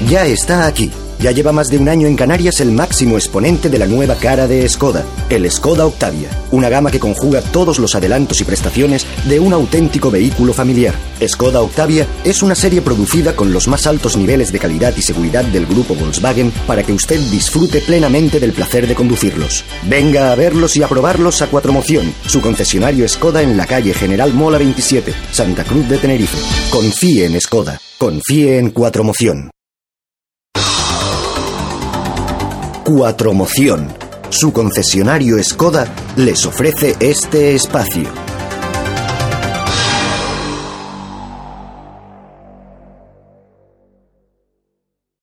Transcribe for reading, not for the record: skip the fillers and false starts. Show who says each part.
Speaker 1: Ya está aquí. Ya lleva más de un año en Canarias el máximo exponente de la nueva cara de Skoda, el Skoda Octavia, una gama que conjuga todos los adelantos y prestaciones de un auténtico vehículo familiar. Skoda Octavia es una serie producida con los más altos niveles de calidad y seguridad del grupo Volkswagen para que usted disfrute plenamente del placer de conducirlos. Venga a verlos y a probarlos a Cuatromoción, su concesionario Skoda en la calle General Mola 27, Santa Cruz de Tenerife. Confíe en Skoda, confíe en Cuatromoción. Cuatromoción, su concesionario Skoda, les ofrece este espacio.